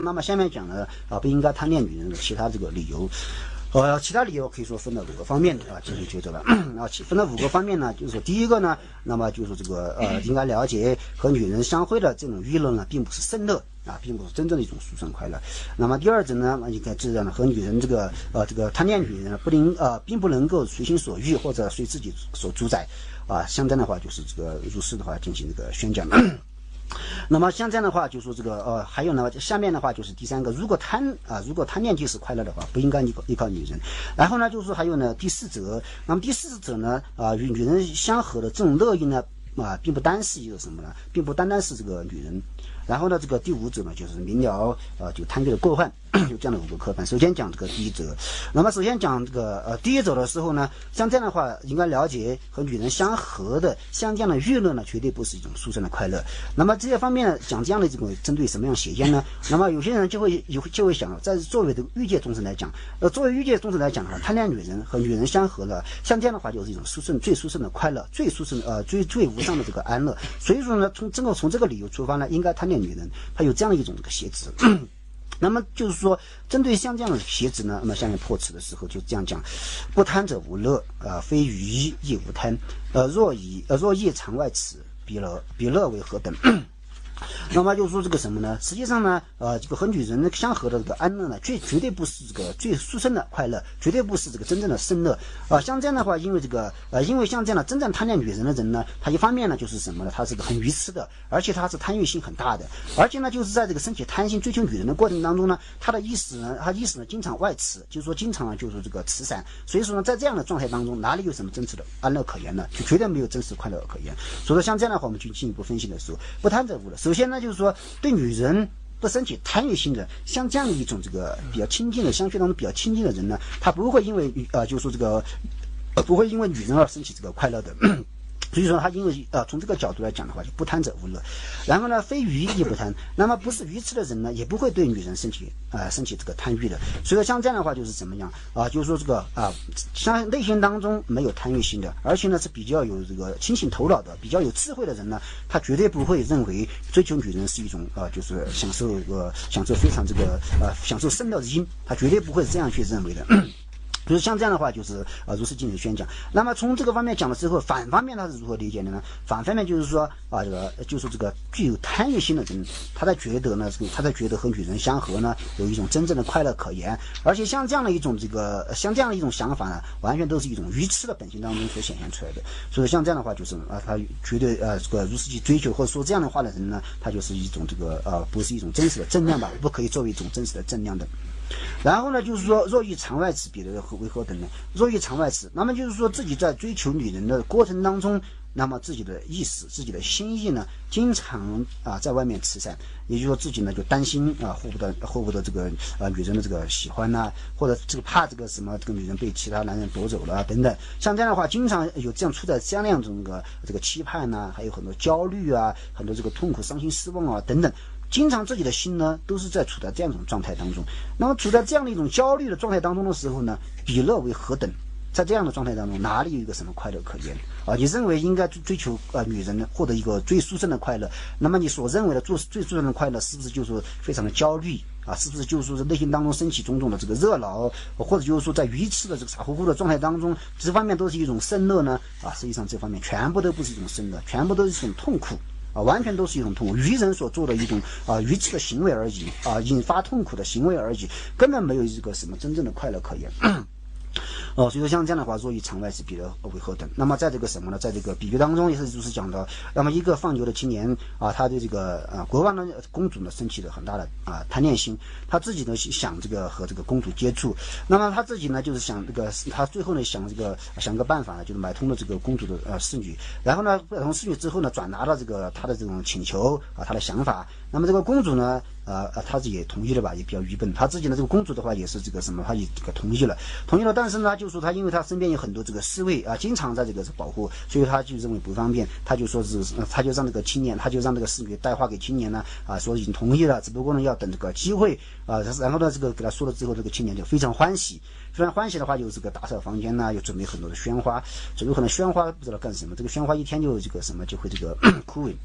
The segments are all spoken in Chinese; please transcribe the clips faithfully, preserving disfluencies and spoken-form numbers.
那么下面讲呢啊，不应该贪恋女人的其他这个理由。呃，其他理由可以说分了五个方面啊进行抉择了啊，分了五个方面呢，就是说第一个呢，那么就是这个呃，应该了解和女人相会的这种娱乐呢，并不是圣乐啊，并不是真正的一种殊胜快乐。那么第二者呢，应该知道呢，和女人这个呃这个贪恋女人不能呃，并不能够随心所欲或者随自己所主宰啊，相当的话就是这个如是的话进行这个宣讲。那么像这样的话，就说这个呃，还有呢，下面的话就是第三个，如果贪啊，如果贪恋就是快乐的话，不应该依靠依靠女人。然后呢，就是说还有呢，第四者，那么第四者呢，啊，与女人相合的这种乐意呢，啊，并不单是一个什么呢，并不单单是这个女人。然后呢，这个第五者呢，就是明了呃，就贪欲的过患，就这样的五个科判。首先讲这个第一者，那么首先讲这个呃第一者的时候呢，像这样的话，应该了解和女人相合的像这样的娱乐呢，绝对不是一种殊胜的快乐。那么这些方面呢，讲这样的这种针对什么样邪见呢？那么有些人就会有就会想，在作为这个欲界众生来讲，呃，作为欲界众生来讲的话，贪恋女人和女人相合了，像这样的话就是一种殊胜最殊胜的快乐，最殊胜呃最最无上的这个安乐。所以说呢，从这个从这个理由出发呢，应该贪恋女人，它有这样的一种这个邪执。那么就是说，针对像这样的邪执呢，那么下面破此的时候就这样讲：不贪者无乐，呃，非于一亦无贪，呃，若以呃若亦常外此，彼乐彼乐为何等？那么就是说这个什么呢？实际上呢，呃，这个和女人相合的这个安乐呢，绝绝对不是这个最殊胜的快乐，绝对不是这个真正的圣乐啊、呃。像这样的话，因为这个呃，因为像这样的真正贪恋女人的人呢，他一方面呢就是什么呢？他是个很愚痴的，而且他是贪欲性很大的，而且呢就是在这个升起贪心追求女人的过程当中呢，他的意识呢，他意识呢经常外驰，就是说经常呢就是这个慈善，所以说呢，在这样的状态当中，哪里有什么真实的安乐可言呢？就绝对没有真实快乐可言。所以说像这样的话，我们去进一步分析的时候，不贪者无乐。首先呢，就是说对女人不升起贪欲心的，像这样的一种这个比较亲近的相学当中比较亲近的人呢，他不会因为呃，就是说这个呃，不会因为女人而升起这个快乐的。所以说他因为呃从这个角度来讲的话，就不贪者无乐。然后呢，非愚亦不贪，那么不是愚痴的人呢，也不会对女人升起呃升起这个贪欲的。所以说像这样的话就是怎么样啊、呃？就是说这个啊、呃，像内心当中没有贪欲心的，而且呢是比较有这个清醒头脑的、比较有智慧的人呢，他绝对不会认为追求女人是一种啊、呃，就是享受一个享受非常这个呃享受圣乐之因，他绝对不会这样去认为的。比如像这样的话，就是呃如是进行宣讲。那么从这个方面讲了之后，反方面他是如何理解的呢？反方面就是说啊，这个就是这个具有贪欲心的人，他在觉得呢，他在觉得和女人相合呢，有一种真正的快乐可言。而且像这样的一种这个像这样的一种想法呢，完全都是一种愚痴的本性当中所显现出来的。所以像这样的话，就是啊，他绝对呃这个如是去追求或者说这样的话的人呢，他就是一种这个呃不是一种真实的正量吧，不可以作为一种真实的正量的。然后呢，就是说若欲常外此，彼乐为何等呢？若欲常外此，那么就是说自己在追求女人的过程当中，那么自己的意识、自己的心意呢，经常啊在外面慈善，也就是说自己呢就担心啊获不得获不得这个啊女人的这个喜欢呐、啊，或者这个怕这个什么这个女人被其他男人夺走了、啊、等等。像这样的话，经常有这样处在这样两种个这个期盼呐、啊，还有很多焦虑啊，很多这个痛苦、伤心、失望啊等等。经常自己的心呢都是在处在这样一种状态当中，那么处在这样的一种焦虑的状态当中的时候呢，彼乐为何等？在这样的状态当中，哪里有一个什么快乐可言啊？你认为应该追求呃女人呢，获得一个最殊胜的快乐，那么你所认为的做最殊胜的快乐，是不是就是说非常的焦虑啊？是不是就是说是内心当中升起种种的这个热闹，或者就是说在愚痴的这个傻乎乎的状态当中，这方面都是一种圣乐呢？啊，实际上这方面全部都不是一种圣乐，全部都是一种痛苦。啊，完全都是一种痛苦，愚人所做的一种啊愚痴的行为而已啊，引发痛苦的行为而已，根本没有一个什么真正的快乐可言。哦，所以说像这样的话，若以常外之比乐为何等？那么在这个什么呢？在这个比喻当中也是就是讲到，那么一个放牛的青年啊，他对这个啊国王的公主呢，升起了很大的啊贪恋心，他自己呢想这个和这个公主接触，那么他自己呢就是想这个，他最后呢想这个想个办法呢，就是买通了这个公主的呃侍女，然后呢买通侍女之后呢，转达了这个他的这种请求啊，他的想法，那么这个公主呢。呃呃，他自己也同意了吧，也比较愚笨。他自己呢，这个公主的话也是这个什么，他也这个同意了，同意了。但是呢，就说他因为他身边有很多这个侍卫啊，经常在这个保护，所以他就认为不方便，他就说是，他就让这个青年，他就让这个侍女带话给青年呢，啊，说已经同意了，只不过呢要等这个机会啊。然后呢，这个给他说了之后，这个青年就非常欢喜，非常欢喜的话，就这个打扫房间呢，又准备很多的鲜花，准备很多鲜花，不知道干什么。这个鲜花一天就这个什么就会这个枯萎。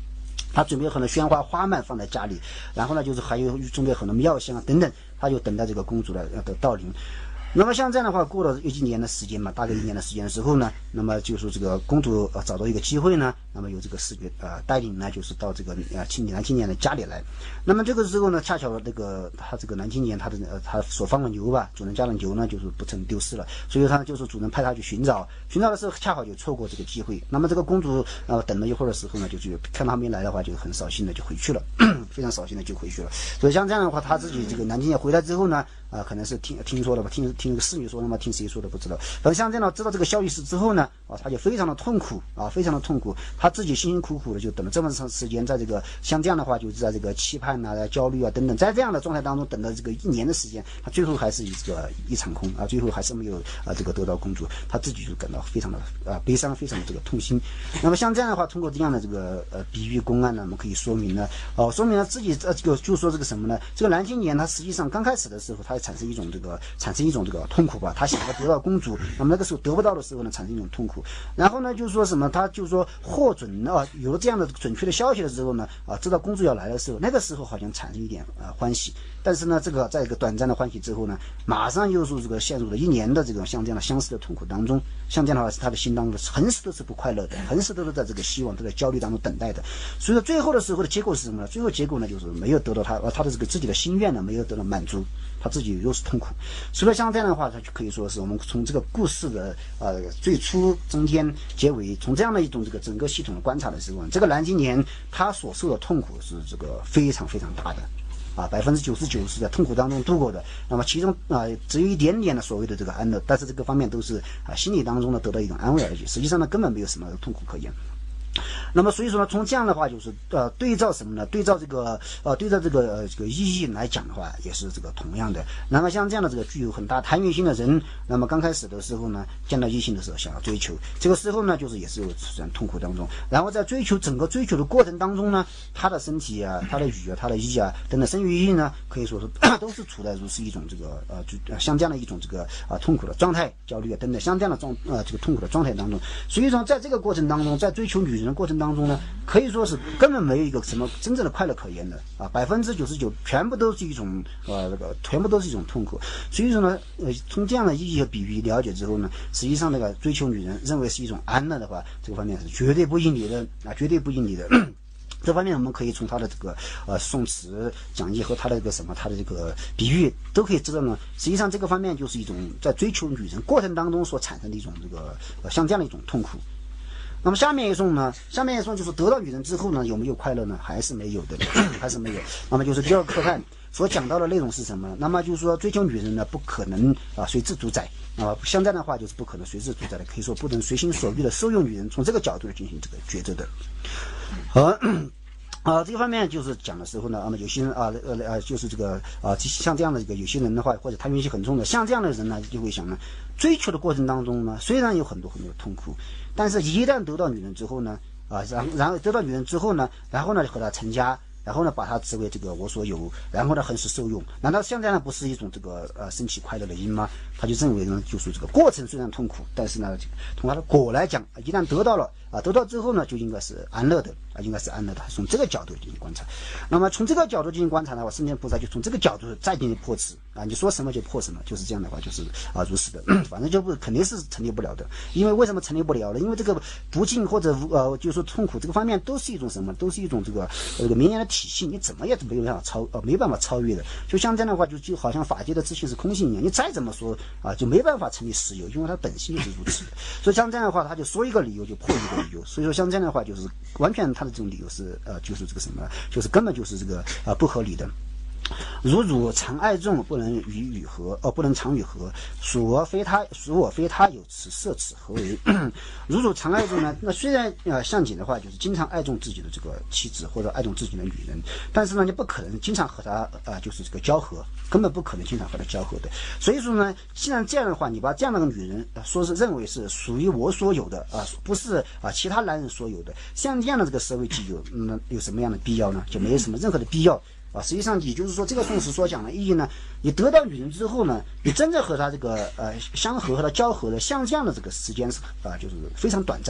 他准备很多鲜花花蔓放在家里，然后呢就是还有准备很多妙香等等，他就等待这个公主的的到临。那么像这样的话，过了一年的时间嘛，大概一年的时间的时候呢，那么就是这个公主呃找到一个机会呢，那么由这个视觉呃带领呢，就是到这个呃青男青年的家里来。那么这个时候呢，恰巧这个他这个男青年他的呃他所放的牛吧，主人家的牛呢就是不曾丢失了，所以他就是主人派他去寻找，寻找的时候恰好就错过这个机会。那么这个公主呃等了一会儿的时候呢，就就看他没来的话，就很扫兴的就回去了，非常扫兴的就回去了。所以像这样的话，他自己这个男青年回来之后呢。啊、呃，可能是听听说了吧，听听侍女说的嘛，听谁说的不知道。反正像这样知道这个消息之后呢，啊，他就非常的痛苦啊，非常的痛苦。他自己辛辛苦苦的就等了这么长时间，在这个像这样的话，就是在这个期盼啊、焦虑啊等等，在这样的状态当中等了这个一年的时间，他最后还是一个一场空啊，最后还是没有啊这个得到公主，他自己就感到非常的啊悲伤，非常的这个痛心。那么像这样的话，通过这样的这个呃比喻公案呢，我们可以说明呢，哦、呃，说明了自己呃这个就说这个什么呢？这个男青年他实际上刚开始的时候，他产生一种这个产生一种这个痛苦吧，他想要得到公主，那么那个时候得不到的时候呢，产生一种痛苦。然后呢，就是说什么，他就是说获准啊，有了这样的准确的消息的时候呢，啊，知道公主要来的时候，那个时候好像产生一点啊欢喜。但是呢，这个在一个短暂的欢喜之后呢，马上又是这个陷入了一年的这种像这样的相似的痛苦当中。像这样的话，他的心当中横时都是不快乐的，横时都是在这个希望、都在焦虑当中等待的。所以说，最后的时候的结果是什么呢？最后结果呢，就是没有得到他呃他的这个自己的心愿呢，没有得到满足，他自己又是痛苦。所以像这样的话，他就可以说是我们从这个故事的呃最初、中间、结尾，从这样的一种这个整个系统的观察的时候，这个蓝青年他所受的痛苦是这个非常非常大的。啊，百分之九十九是在痛苦当中度过的。那么其中啊，只有一点点的所谓的这个安乐，但是这个方面都是啊心理当中呢得到一种安慰而已。实际上呢，根本没有什么痛苦可言。那么所以说呢，从这样的话就是呃对照什么呢？对照这个呃对照这个呃这个意义来讲的话，也是这个同样的。那么像这样的这个具有很大贪欲心的人，那么刚开始的时候呢，见到异性的时候想要追求，这个时候呢就是也是有处在痛苦当中。然后在追求整个追求的过程当中呢，他的身体啊、他的语啊、他的意啊等等生育意呢，可以说是都是处在如是一种这个呃就像这样的一种这个啊、呃、痛苦的状态、焦虑啊等等像这样的状呃这个痛苦的状态当中。所以说在这个过程当中，在追求女人的过程当中呢，可以说是根本没有一个什么真正的快乐可言的啊，百分之九十九全部都是一种呃那个全部都是一种痛苦。所以说呢，呃，从这样的意义和比喻了解之后呢，实际上那个追求女人认为是一种安乐的话，这个方面是绝对不应理的啊，绝对不应理的。这方面我们可以从他的这个呃宋词讲义和他的这个什么他的这个比喻都可以知道呢，实际上这个方面就是一种在追求女人过程当中所产生的一种这个呃像这样的一种痛苦。那么下面一种呢，下面一种就是得到女人之后呢，有没有快乐呢？还是没有的，还是没有。那么就是第二课看所讲到的内容是什么？那么就是说追求女人呢，不可能啊随之主宰啊，像这样的话就是不可能随之主宰的，可以说不能随心所欲的收用女人，从这个角度来进行这个抉择的。好。啊，这个方面就是讲的时候呢，啊，有些人啊，呃呃，就是这个啊，像这样的这个有些人的话，或者贪欲心很重的，像这样的人呢，就会想呢，追求的过程当中呢，虽然有很多很多的痛苦，但是一旦得到女人之后呢，啊，然后然后得到女人之后呢，然后呢和她成家。然后呢，把它视为这个我所有，然后呢，很是受用。难道现在呢不是一种这个呃升起快乐的因吗？他就认为呢，就是这个过程虽然痛苦，但是呢，从它的果来讲，一旦得到了啊，得到之后呢，就应该是安乐的啊，应该是安乐的。从这个角度进行观察，那么从这个角度进行观察的话，圣贤菩萨就从这个角度再进行破斥啊，你说什么就破什么，就是这样的话，就是啊如是的，反正就不肯定是成立不了的。因为为什么成立不了呢？因为这个不敬或者呃，就是说痛苦这个方面都是一种什么？都是一种这个这个名言的体系，你怎么也没有办法超呃没办法超越的。就像这样的话，就就好像法界的自性是空性一样，你再怎么说啊，就没办法成立实有，因为它本性就是如此的。所以像这样的话，他就说一个理由就破一个理由。所以说像这样的话，就是完全他的这种理由是呃，就是这个什么，就是根本就是这个啊、呃、不合理的。如汝常爱众，不能与与和，哦，不能常与和。属我非他，属我非他有此色，此何为？如汝常爱众呢？那虽然呃相景的话，就是经常爱重自己的这个妻子或者爱重自己的女人，但是呢，你不可能经常和他啊、呃，就是这个交合，根本不可能经常和他交合的。所以说呢，既然这样的话，你把这样的女人、呃、说是认为是属于我所有的啊、呃，不是啊、呃、其他男人所有的，像这样的这个社会具有，嗯，有什么样的必要呢？就没有什么任何的必要。啊，实际上也就是说，这个宋词所讲的意义呢，你得到女人之后呢，你真正和她这个呃相合和她交合的，像这样的这个时间是啊、呃，就是非常短暂的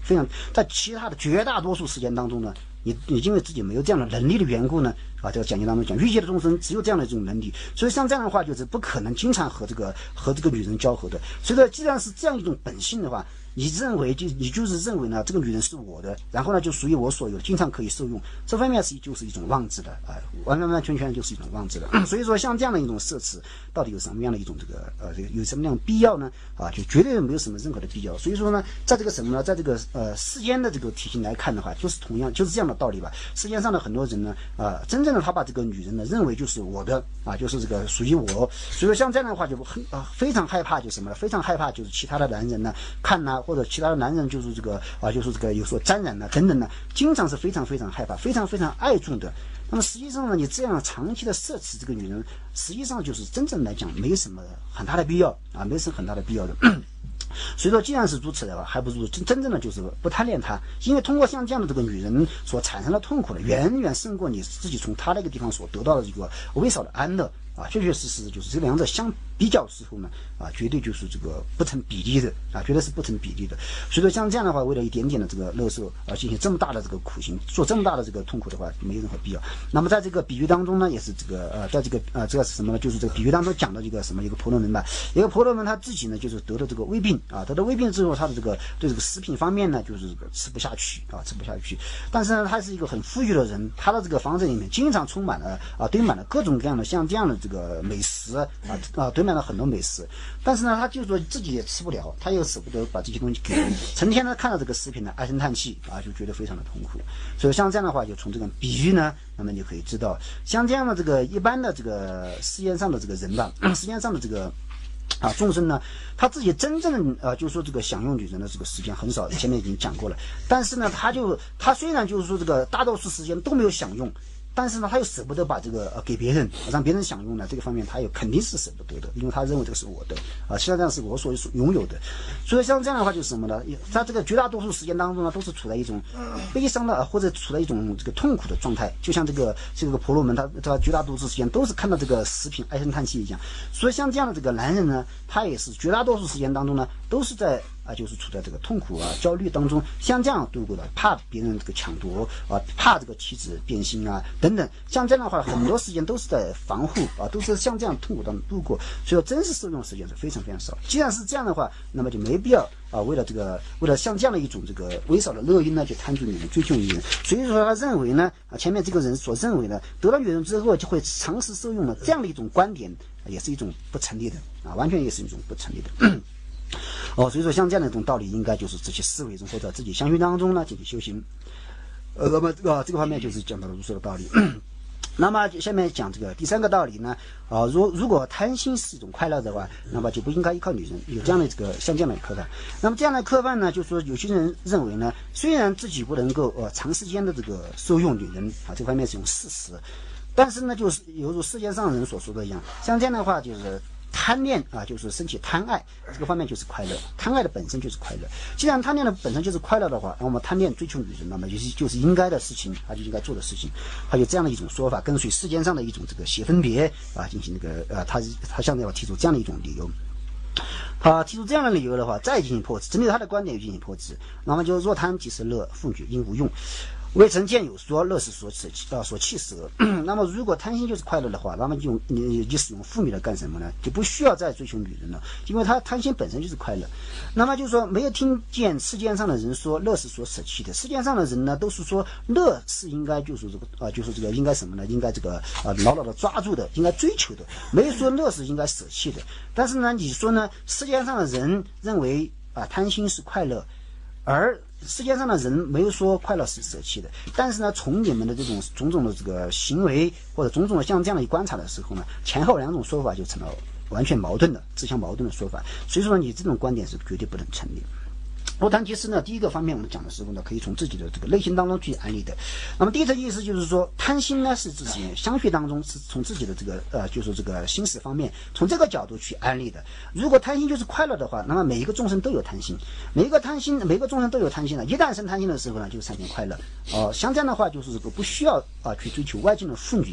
非常在其他的绝大多数时间当中呢，你你因为自己没有这样的能力的缘故呢，啊，这个讲经当中讲，欲界的众生只有这样的一种能力，所以像这样的话就是不可能经常和这个和这个女人交合的。所以说，既然是这样一种本性的话，你认为就你就是认为呢，这个女人是我的，然后呢就属于我所有，经常可以受用，这方面是就是一种妄执的啊，完完完全全就是一种妄执的。所以说，像这样的一种摄持，到底有什么样的一种这个呃这个有什么样的必要呢？啊，就绝对没有什么任何的必要。所以说呢，在这个什么呢，在这个呃世间的这个体系来看的话，就是同样就是这样的道理吧。世界上的很多人呢，啊、呃，真正的他把这个女人呢认为就是我的啊，就是这个属于我。所以说像这样的话就很啊非常害怕，就什么呢？非常害怕就是其他的男人呢看呢、啊，或者其他的男人就是这个啊，就是这个有所沾染呢、啊、等等呢，经常是非常非常害怕，非常非常爱重的。那么实际上呢，你这样长期的摄持这个女人，实际上就是真正来讲没什么很大的必要啊，没什么很大的必要的。所以说，既然是如此的话，还不如真真正的就是不贪恋她，因为通过像这样的这个女人所产生的痛苦呢，远远胜过你自己从她那个地方所得到的这个微少的安乐啊，确确实实就是这两者相比较之后呢，啊，绝对就是这个不成比例的啊，绝对是不成比例的。所以说，像这样的话，为了一点点的这个乐受而进行这么大的这个苦行，做这么大的这个痛苦的话，没有任何必要。那么在这个比喻当中呢，也是这个呃，在这个呃，这个是什么呢？就是这个比喻当中讲的这个什么一个婆罗门吧，一个婆罗门他自己呢，就是得了这个胃病啊，得了胃病之后，他的这个对这个食品方面呢，就是这个吃不下去啊，吃不下去。但是呢，他是一个很富裕的人，他的这个房子里面经常充满了啊，堆满了各种各样的像这样的这个美食啊啊，堆满了很多美食。但是呢，他就说自己也吃不了，他又舍不得把这些东西给人，成天呢看到这个食品呢唉声叹气啊，就觉得非常的痛苦。所以像这样的话，就从这个比喻呢，那么你可以知道，像这样的这个一般的这个世界上的这个人吧，世界上的这个。啊，众生呢，他自己真正呃，就是说这个享用女人的这个时间很少，前面已经讲过了。但是呢，他就他虽然就是说这个大多数时间都没有享用，但是呢，他又舍不得把这个呃给别人，让别人享用呢，这个方面他又肯定是舍不得的，因为他认为这个是我的啊，实际上是我所拥有的。所以像这样的话就是什么呢？在这个绝大多数时间当中呢，都是处在一种悲伤的或者处在一种这个痛苦的状态，就像这个这个婆罗门他他绝大多数时间都是看到这个食品唉声叹气一样。所以像这样的这个男人呢，他也是绝大多数时间当中呢，都是在啊，就是处在这个痛苦啊、焦虑当中，像这样度过的，怕别人这个抢夺啊，怕这个妻子变心啊等等，像这样的话，很多时间都是在防护啊，都是像这样痛苦当中度过，所以说真实受用时间是非常非常少。既然是这样的话，那么就没必要啊，为了这个，为了像这样的一种这个微少的乐因呢，去贪图女人、追求女人。所以说他认为呢，啊，前面这个人所认为的，得到女人之后就会长时受用的这样的一种观点，也是一种不成立的啊，完全也是一种不成立的。哦，所以说像这样的一种道理，应该就是这些思维中或者自己相续当中呢进行修行。呃，那么这个这个方面就是讲到了如是的道理。那么下面讲这个第三个道理呢，啊、呃，如如果贪心是一种快乐的话，那么就不应该依靠女人，有这样的这个像这样的刻范。那么这样的刻范呢，就是说有些人认为呢，虽然自己不能够呃长时间的这个受用女人啊，这方面是用事实，但是呢，就是犹如世界上人所说的一样，像这样的话就是。贪恋啊，就是升起贪爱，这个方面就是快乐。贪爱的本身就是快乐。既然贪恋的本身就是快乐的话，那么贪恋追求女人，那么就是就是应该的事情，他就应该做的事情。还有这样的一种说法，跟随世间上的一种这个邪分别啊，进行这个呃，他他向来要提出这样的一种理由。他提出这样的理由的话，再进行破斥，针对他的观点进行破斥，那么就若贪即是乐，复举应无用。未曾见有说乐是所此啊所弃舍。那么如果贪心就是快乐的话，那么就你就使用妇女来干什么呢？就不需要再追求女人了，因为他贪心本身就是快乐。那么就是说，没有听见世界上的人说乐是所舍弃的。世界上的人呢，都是说乐是应该就是这个啊，就是这个应该什么呢？应该这个啊牢牢的抓住的，应该追求的，没有说乐是应该舍弃的。但是呢，你说呢？世界上的人认为啊贪心是快乐，而世界上的人没有说快乐是舍弃的，但是呢，从你们的这种种种的这个行为或者种种的像这样的观察的时候呢，前后两种说法就成了完全矛盾的、自相矛盾的说法。所以说，你这种观点是绝对不能成立。罗谈其实呢，第一个方面我们讲的时候呢，可以从自己的这个内心当中去安利的。那么第一层意思就是说，贪心呢是自己相续当中是从自己的这个呃，就是这个心识方面，从这个角度去安利的。如果贪心就是快乐的话，那么每一个众生都有贪心，每一个贪心，每一个众生都有贪心的。一旦生贪心的时候呢，就产生快乐。哦、呃，像这样的话，就是这个不需要啊、呃、去追求外境的妇女。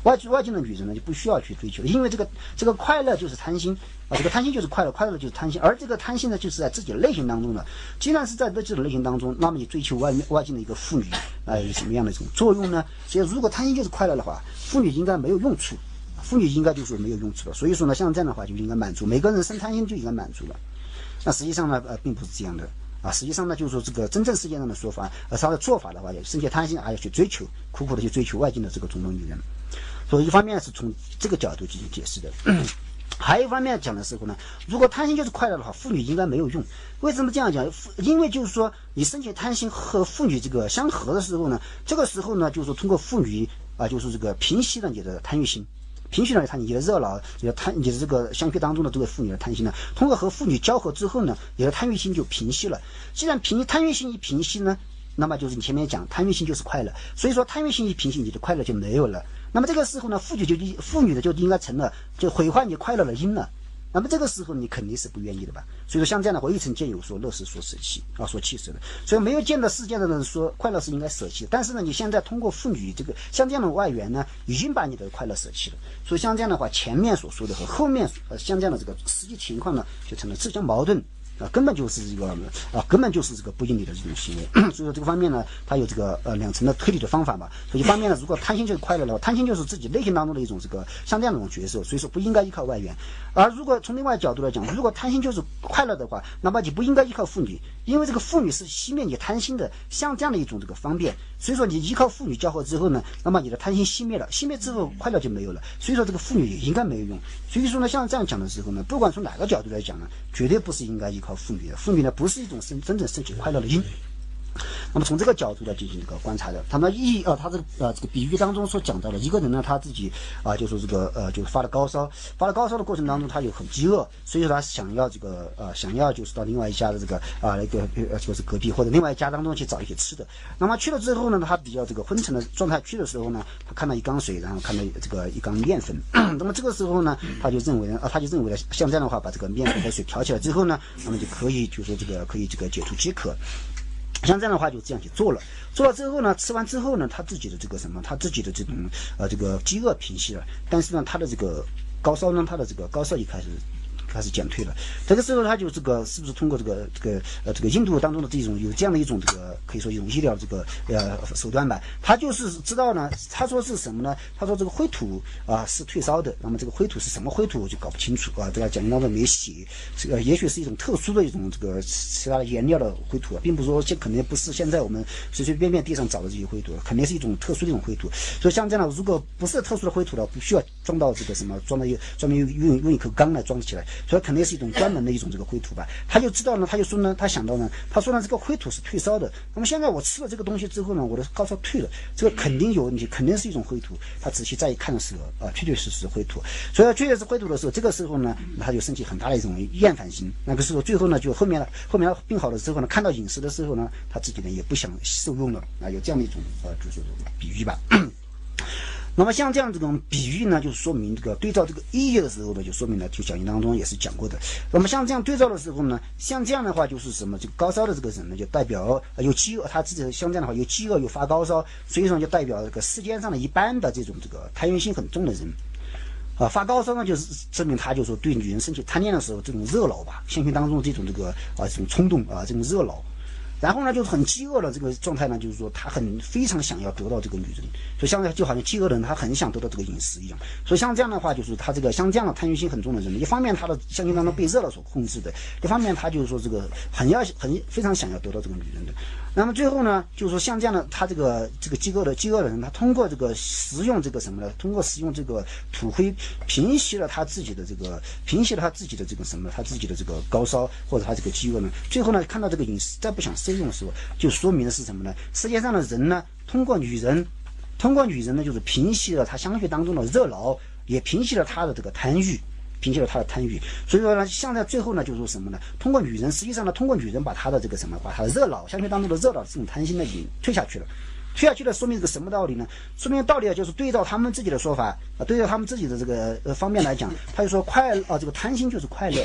外外境的女人呢就不需要去追求，因为这个这个快乐就是贪心啊，这个贪心就是快乐，快乐就是贪心，而这个贪心呢就是在自己的内心当中的。既然是在自己的内心当中，那么你追求外面外境的一个妇女啊，有什么样的一种作用呢？所以如果贪心就是快乐的话，妇女应该没有用处，妇女应该就是没有用处了。所以说呢，像这样的话就应该满足每个人生贪心就应该满足了。那实际上呢，呃，并不是这样的。啊，实际上呢，就是说这个真正世界上的说法，呃，他的做法的话，也深切贪心，还要去追求，苦苦的去追求外境的这个种种女人。所以一方面是从这个角度进行解释的，还有一方面讲的时候呢，如果贪心就是快乐的话，妇女应该没有用。为什么这样讲？因为就是说你深切贪心和妇女这个相合的时候呢，这个时候呢，就是说通过妇女啊，就是这个平息了你的贪欲心。平息了他你的热闹，你的贪，你的这个相续当中的这个妇女的贪心呢，通过和妇女交合之后呢，你的贪欲心就平息了。既然平贪欲心一平息呢，那么就是你前面讲贪欲心就是快乐，所以说贪欲心一平息，你的快乐就没有了。那么这个时候呢，妇女就妇女的就应该成了就毁坏你快乐的因了。那么这个时候你肯定是不愿意的吧？所以说像这样的话，未曾见有说乐是所舍弃啊，所弃舍的。所以没有见到世界的人说快乐是应该舍弃，但是呢，你现在通过妇女这个像这样的外援呢，已经把你的快乐舍弃了。所以像这样的话，前面所说的和后面呃像这样的这个实际情况呢，就成了自相矛盾。啊，根本就是这个啊，根本就是这个不应理的这种行为。所以说这个方面呢，它有这个呃两层的推理的方法吧。所以一方面呢，如果贪心就是快乐的话，贪心就是自己内心当中的一种这个像这样的一种角色，所以说不应该依靠外援。而如果从另外角度来讲，如果贪心就是快乐的话，那么你不应该依靠妇女，因为这个妇女是熄灭你贪心的，像这样的一种这个方便。所以说你依靠妇女交合之后呢，那么你的贪心熄灭了，熄灭之后快乐就没有了。所以说这个妇女也应该没有用。所以说呢，像这样讲的时候呢，不管从哪个角度来讲呢，绝对不是应该依靠妇女的。妇女呢不是一种真真正升起快乐的因。那么从这个角度来进行这个观察的，他们意义啊，他这个呃这个比喻当中所讲到的一个人呢，他自己啊，就是这个呃，就是发了高烧，发了高烧的过程当中，他有很饥饿，所以说他想要这个呃，想要就是到另外一家的这个啊那个呃就是隔壁或者另外一家当中去找一些吃的。那么去了之后呢，他比较这个昏沉的状态去的时候呢，他看到一缸水，然后看到这个一缸面粉。那么这个时候呢，他就认为呢，啊，他就认为呢，像这样的话，把这个面粉和水调起来之后呢，那么就可以就是说这个可以这个解除饥渴。像这样的话就这样去做了，做了之后呢，吃完之后呢，他自己的这个什么，他自己的这种呃这个饥饿平息了，但是呢，他的这个高烧呢，他的这个高烧也开始开始减退了。这个时候他就这个是不是通过这个这个呃这个印度当中的这种有这样的一种这个可以说一种医疗这个呃手段吧，他就是知道呢，他说是什么呢？他说这个灰土啊、呃、是退烧的，那么这个灰土是什么灰土我就搞不清楚啊，这个讲义当中没写，这个也许是一种特殊的一种这个其他的颜料的灰土啊，并不是说这肯定不是现在我们随随便便地上找的这些灰土，肯定是一种特殊的一种灰土。所以像这样的，如果不是特殊的灰土的，不需要装到这个什么，装到一专门用用用一口缸来装起来。所以肯定是一种专门的一种这个灰土吧，他就知道呢，他就说呢，他想到呢，他说呢，这个灰土是退烧的。那么现在我吃了这个东西之后呢，我的高烧退了，这个肯定有问题，肯定是一种灰土。他仔细再一看的时候，啊，确确实实是灰土。所以确确是灰土的时候，这个时候呢，他就升起很大的一种厌烦心。那个时候，最后呢，就后面了，后面病好了之后呢，看到饮食的时候呢，他自己呢也不想受用了啊，有这样的一种呃，就是比喻吧。那么像这样这种比喻呢，就是说明这个对照这个意义的时候呢，就说明了就讲义当中也是讲过的。那么像这样对照的时候呢，像这样的话就是什么？这个高烧的这个人呢，就代表有饥饿，他自己像这样的话有饥饿有发高烧，所以说就代表这个世间上的一般的这种这个贪欲心很重的人。啊，发高烧呢，就是证明他就说对女人升起贪恋的时候这种热闹吧，心性当中这种这个啊这种冲动啊这种热闹。然后呢，就是很饥饿的这个状态呢，就是说他很非常想要得到这个女人，所以像就好像饥饿的人，他很想得到这个饮食一样。所以像这样的话，就是他这个像这样的贪欲心很重的人，一方面他的相信当中被热闹所控制的，一方面他就是说这个很要很非常想要得到这个女人的。那么最后呢，就是说像这样的他这个这个饥饿的饥饿的人，他通过这个食用这个什么呢？通过食用这个土灰平息了他自己的这个平息了他自己的这个什么？他自己的这个高烧或者他这个饥饿呢？最后呢，看到这个饮食再不想受用的时候，就说明的是什么呢？世界上的人呢，通过女人，通过女人呢，就是平息了他相续当中的热闹，也平息了他的这个贪欲。平息了他的贪欲，所以说呢，像在最后呢，就是说什么呢？通过女人，实际上呢，通过女人把他的这个什么，把他的热闹，相续当中的热闹这种贪心呢，已经退下去了。退下去了，说明这个什么道理呢？说明道理啊，就是对照他们自己的说法啊，对照他们自己的这个呃方面来讲，他就说快啊，这个贪心就是快乐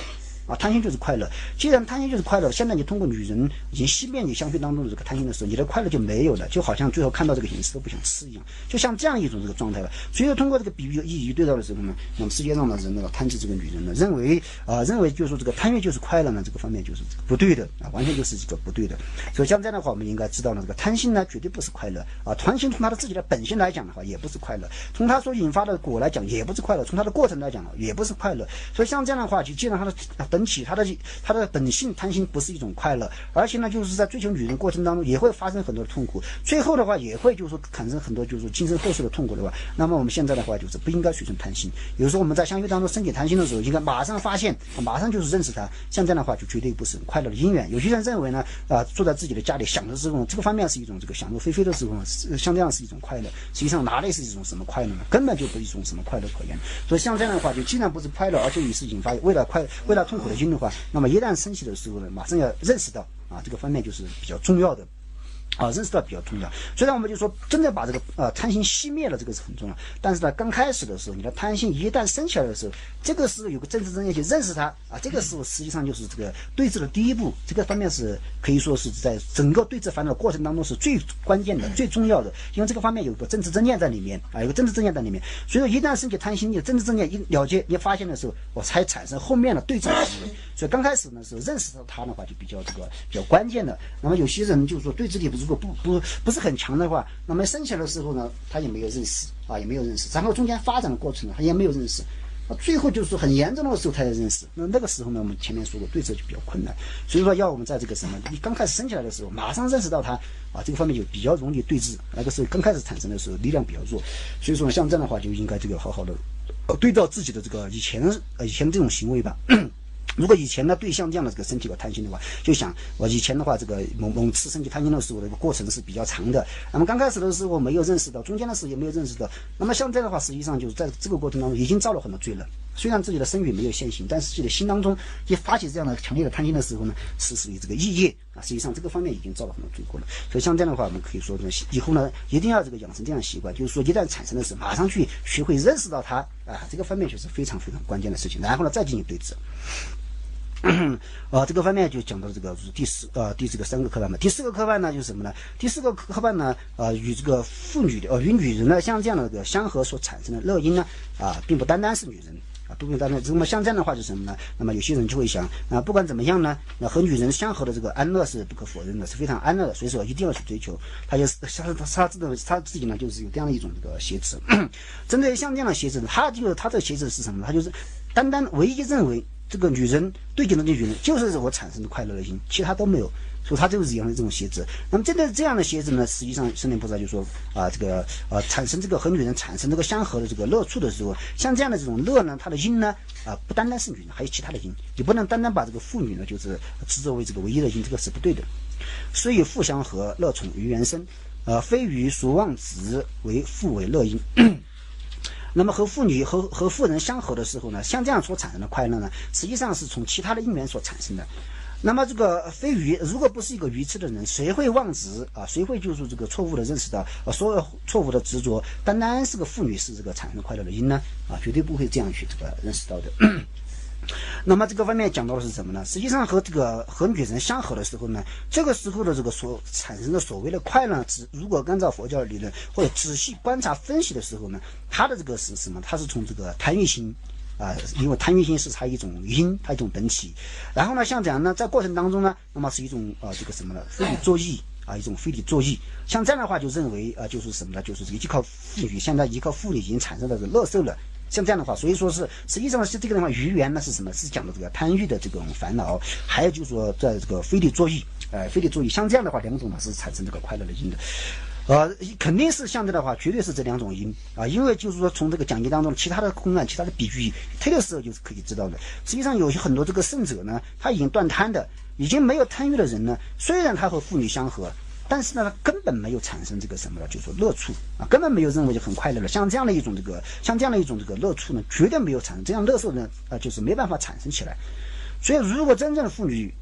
啊，贪心就是快乐。既然贪心就是快乐，现在你通过女人已经熄灭你相续当中的这个贪心的时候，你的快乐就没有了，就好像最后看到这个影视都不想吃一样，就像这样一种这个状态了。所以说，通过这个比喻一一对照的时候呢，那么世界上的人呢，贪执这个女人呢，认为啊、呃，认为就是说这个贪欲就是快乐呢，这个方面就是不对的啊，完全就是这个不对的。所以像这样的话，我们应该知道呢，这个贪心呢，绝对不是快乐啊。贪心从它的自己的本性来讲的话，也不是快乐；从它所引发的果来讲，也不是快乐；从它的过程来讲呢，也不是快乐。所以像这样的话，就既然它的本体，它的它的本性贪心不是一种快乐，而且呢，就是在追求女人过程当中也会发生很多的痛苦，最后的话也会就是说产生很多就是说今生后世的痛苦的话，那么我们现在的话就是不应该随顺贪心。有时候我们在相续当中升起贪心的时候，应该马上发现，马上就是认识它，像这样的话就绝对不是很快乐的因缘。有些人认为呢，啊、呃，坐在自己的家里享受之后，这个方面是一种这个享受非非的时候呢，像这样是一种快乐，实际上哪里是一种什么快乐呢？根本就不是一种什么快乐可言。所以像这样的话，就既然不是快乐，而且也是引发为了快为了痛苦的因的话，那么一旦升起的时候呢，马上要认识到啊，这个方面就是比较重要的。啊，认识到比较重要。虽然我们就说真的把这个呃贪心熄灭了，这个是很重要。但是呢，刚开始的时候，你的贪心一旦升起来的时候，这个时候有个真知正念去认识它啊，这个时候实际上就是这个对治的第一步。这个方面是可以说是在整个对治烦恼的过程当中是最关键的、最重要的，因为这个方面有个真知正念在里面啊，有个真知正念在里面。所以说，一旦升起贪心，你的真知正念一了解、一发现的时候，我才产生后面的对治的行为。所以刚开始呢是认识到它的话，就比较这个比较关键的。那么有些人就是说对治力如果不不不是很强的话，那么升起来的时候呢，他也没有认识啊，也没有认识，然后中间发展的过程呢，他也没有认识，最后就是说很严重的时候他才认识。那那个时候呢，我们前面说过，对治就比较困难。所以说，要我们在这个什么，你刚开始升起来的时候，马上认识到它啊，这个方面就比较容易对治。那个时候刚开始产生的时候，力量比较弱，所以说像这样的话，就应该这个好好的对照自己的这个以前呃以前这种行为吧。如果以前呢对像这样的这个身体和贪心的话，就想我以前的话，这个某某次身体贪心的时候，这个过程是比较长的。那么刚开始的时候没有认识到，中间的时候也没有认识到。那么像这样的话，实际上就是在这个过程当中已经造了很多罪了。虽然自己的身语没有现行，但是自己的心当中一发起这样的强烈的贪心的时候呢，是属于这个意业啊。实际上这个方面已经造了很多罪过了。所以像这样的话，我们可以说，以后呢一定要这个养成这样的习惯，就是说一旦产生的时候，马上去学会认识到它啊，这个方面就是非常非常关键的事情。然后呢再进行对治。啊，这个方面就讲到这个第四呃第这个三个科判嘛。第四个科判呢就是什么呢？第四个科判呢，呃与这个妇女的呃与女人呢像这样的这个相合所产生的乐因呢啊，并不单单是女人啊，不单单。那么像这样的话就是什么呢？那么有些人就会想啊，不管怎么样呢，那和女人相合的这个安乐是不可否认的，是非常安乐的，所以说一定要去追求。他就是他他他自己他自己呢就是有这样的一种这个挟持。针对像这样的挟持，他就他这个挟持是什么？他就是单单唯一认为这个女人对境的这女人就是我产生的快乐的因，其他都没有，所以他就是这样的这种挟持。那么针对这样的挟持呢，实际上圣灵菩萨就说啊，这个呃产生这个和女人产生这个相合的这个乐处的时候，像这样的这种乐呢，它的因呢啊不单单是女人，还有其他的因，你不能单单把这个妇女呢就是执着为这个唯一的因，这个是不对的。所以妇相合，乐从于原生，呃非于所望子为妇为乐因。那么和妇女和和妇人相合的时候呢，像这样所产生的快乐呢，实际上是从其他的因缘所产生的。那么这个非愚，如果不是一个愚痴的人，谁会妄执啊？谁会就是这个错误的认识到啊？所有错误的执着，单单是个妇女是这个产生快乐的因呢？啊，绝对不会这样去这个认识到的。那么这个方面讲到的是什么呢？实际上和这个和女人相合的时候呢，这个时候的这个所产生的所谓的快乐，只如果按照佛教的理论或者仔细观察分析的时候呢，它的这个是什么？它是从这个贪欲心啊、呃，因为贪欲心是它一种因，它一种本体。然后呢，像这样呢，在过程当中呢，那么是一种啊、呃、这个什么呢？非理作意啊，一种非理作意。像这样的话，就认为啊、呃，就是什么呢？就是这个依靠妇女，现在依靠妇女已经产生了这个乐受了。像这样的话，所以说是实际上是这个地方余缘呢是什么？是讲的这个贪欲的这种烦恼，还有就是说在这个非理作意，呃，非理作意，像这样的话，两种呢是产生这个快乐的因的，呃，肯定是像这样的话，绝对是这两种因啊，因为就是说从这个讲义当中其他的公案、其他的比喻推的时候，就是可以知道的。实际上有些很多这个圣者呢，他已经断贪的，已经没有贪欲的人呢，虽然他和妇女相合。但是呢，他根本没有产生这个什么呢？就是说乐处啊，根本没有认为就很快乐了。像这样的一种这个，像这样的一种这个乐处呢，绝对没有产生。这样乐受呢，啊、呃，就是没办法产生起来。所以，如果真正的妇女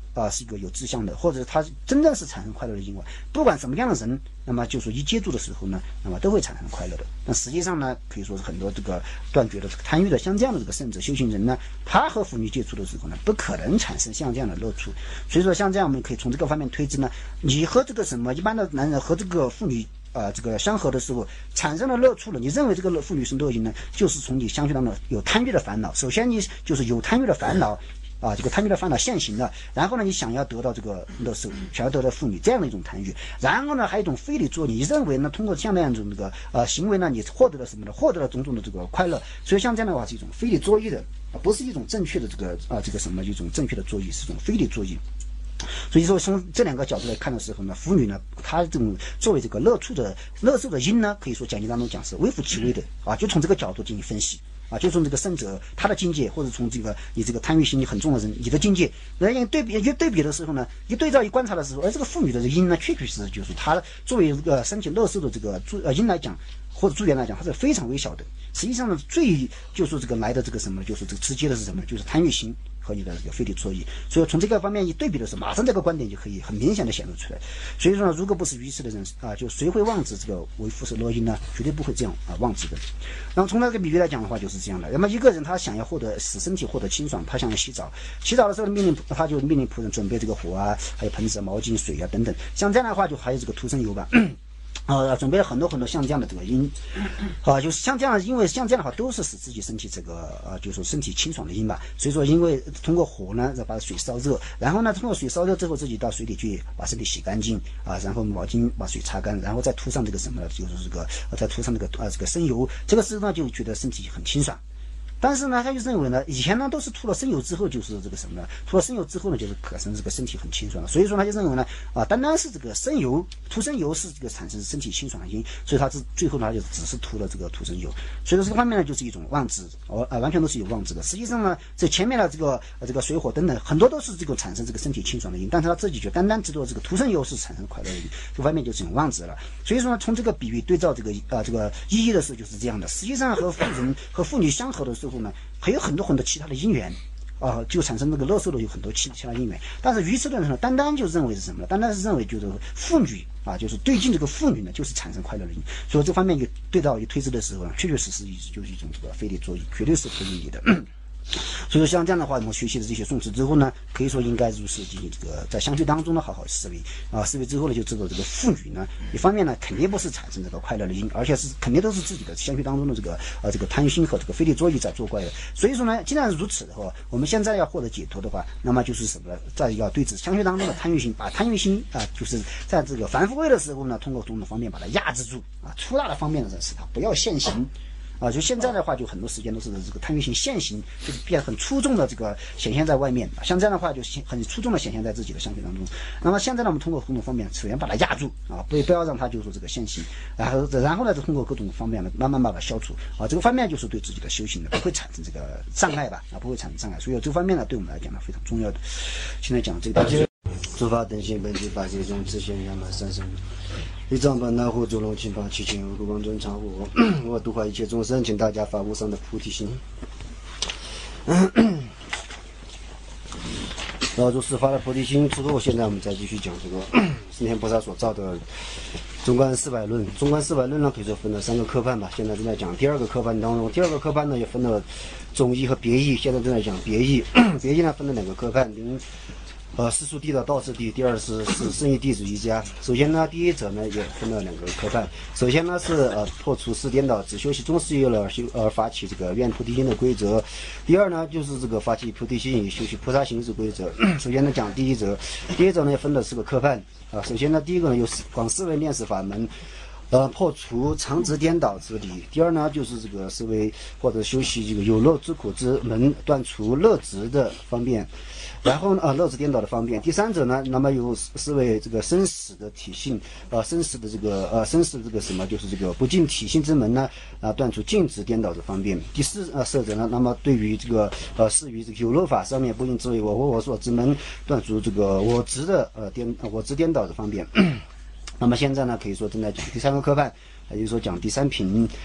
啊、呃、是一个有志向的，或者他真正是产生快乐的因外，不管什么样的人，那么就说一接触的时候呢，那么都会产生快乐的。那实际上呢，可以说是很多这个断绝的贪欲的，像这样的这个圣者修行人呢，他和妇女接触的时候呢，不可能产生像这样的乐处。所以说像这样，我们可以从这个方面推知呢，你和这个什么一般的男人和这个妇女啊、呃，这个相合的时候产生了乐处了，你认为这个妇女是乐因呢，就是从你相续当中有贪欲的烦恼。首先你就是有贪欲的烦恼啊，这个贪欲的烦恼现行了，然后呢，你想要得到这个乐受，想要得到妇女这样的一种贪欲，然后呢，还有一种非礼作意，你认为呢，通过像那样一种这个呃行为呢，你获得了什么呢？获得了种种的这个快乐，所以像这样的话是一种非礼作意的，啊，不是一种正确的这个啊这个什么一种正确的作意，是一种非礼作意。所以说，从这两个角度来看的时候呢，妇女呢，她这种作为这个乐处的乐受的因呢，可以说讲经当中讲是微乎其微的啊，就从这个角度进行分析啊，就从这个圣者他的境界，或者从这个你这个贪欲心很重的人你的境界，来对比一对比的时候呢，一对照一观察的时候，而这个妇女的这个因呢，确确实实就是她作为这个申请乐受的这个助呃因来讲，或者助缘来讲，它是非常微小的。实际上呢，最就是这个来的这个什么，就是这个直接的是什么，就是贪欲心和你的这个非礼作意。所以从这个方面一对比的时候，马上这个观点就可以很明显的显露出来。所以说呢，如果不是愚痴的人啊，就谁会妄指这个为夫是乐因呢？绝对不会这样啊妄指的。然后从那个比喻来讲的话，就是这样的。那么一个人他想要获得使身体获得清爽，他想要洗澡，洗澡的时候命令他就命令仆人准备这个火啊，还有盆子、毛巾、水啊等等。像这样的话，就还有这个涂身油吧。啊，准备了很多很多像这样的这个因，啊，就是像这样，因为像这样的话都是使自己身体这个呃，就是说身体清爽的因吧。所以说，因为通过火呢，再把水烧热，然后呢，通过水烧热之后，自己到水里去把身体洗干净啊，然后毛巾把水擦干，然后再涂上这个什么，就是这个再涂上这个啊这个生油，这个时候呢就觉得身体很清爽。但是呢，他就认为呢，以前呢都是涂了生油之后就是这个什么呢？涂了生油之后呢，就是可生这个身体很清爽了。所以说他就认为呢，啊，单单是这个生油涂生油是这个产生身体清爽的因，所以他是最后呢就只是涂了这个涂生油。所以说这个方面呢就是一种妄执，哦啊，完全都是有妄执的。实际上呢，这前面的这个呃这个水火等等很多都是这个产生这个身体清爽的因，但是他自己就单单知道这个涂生油是产生快乐的因，这方面就是一种妄执了。所以说呢，从这个比喻对照这个啊这个意义的时候就是这样的。实际上和妇人和妇女相合的时候呢，还有很多很多其他的因缘，啊、呃，就产生这个乐受的有很多其其他因缘。但是愚痴的人呢，单单就认为是什么呢？单单是认为就是妇女啊，就是对境这个妇女呢，就是产生快乐的因。所以这方面就对照一推知的时候呢，确确实实就是一种这个非礼作意，绝对是不利益的。所以说像这样的话，我们学习了这些宋词之后呢，可以说应该如是进行这个在相续当中呢好好思维啊，思维之后呢就知道这个妇女呢，一方面呢肯定不是产生这个快乐的因，而且是肯定都是自己的相续当中的这个呃这个贪欲心和这个非礼作意在作怪的。所以说呢，既然如此的话，我们现在要获得解脱的话，那么就是什么呢？在要对治相续当中的贪欲心，把贪欲心啊、呃，就是在这个凡夫位的时候呢，通过种种方面把它压制住啊，粗大的方面呢使它不要现行。啊，就现在的话，就很多时间都是这个贪欲心现行，就是变很出众的这个显现在外面。像这样的话，就很出众的显现在自己的相续当中。那么现在呢，我们通过各种方面，首先把它压住啊，不不要让它就是说这个现行，然后然后呢，就通过各种方面呢，慢慢把它消除啊。这个方面就是对自己的修行呢，不会产生这个障碍吧？啊，不会产生障碍。所以这方面呢，对我们来讲呢，非常重要的。现在讲这个。诸法等心本体法界中，自现圆满三生。一丈本南湖九龙青法七情五光尊常护我，我度化一切众生，请大家发无上的菩提心。然后就释发了菩提心之后，现在我们再继续讲这个释天菩萨所造的中观四百论。中观四百论呢，可以说分了三个科判吧。现在正在讲第二个科判当中，第二个科判呢也分了总义和别义。现在正在讲别义，别义呢分了两个科判，零。呃，世俗谛的道次第，第二是是圣义弟子瑜伽。首先呢，第一者呢也分了两个科判。首先呢是呃破除四颠倒，只修习宗事业了而修而发起这个愿菩提心的规则。第二呢就是这个发起菩提心以修习菩萨行之规则。首先呢讲第一者，第一者呢分了四个科判啊。首先呢第一个呢有广思维念识法门。呃，破除常执颠倒之理。第二呢，就是这个思维或者修习这个有乐之苦之门，断除乐执的方便。然后呢，啊，乐执颠倒的方便。第三者呢，那么有思维这个生死的体性，呃，生死的这个呃生死的这个什么，就是这个不尽体性之门呢，啊，断除尽执颠倒的方便。第四呃色者呢，那么对于这个呃是于这个有漏法上面不应之为我我我所之门，断除这个我执的呃颠我执颠倒的方便。那么现在呢，可以说正在讲第三个科判，也就是说讲第三品。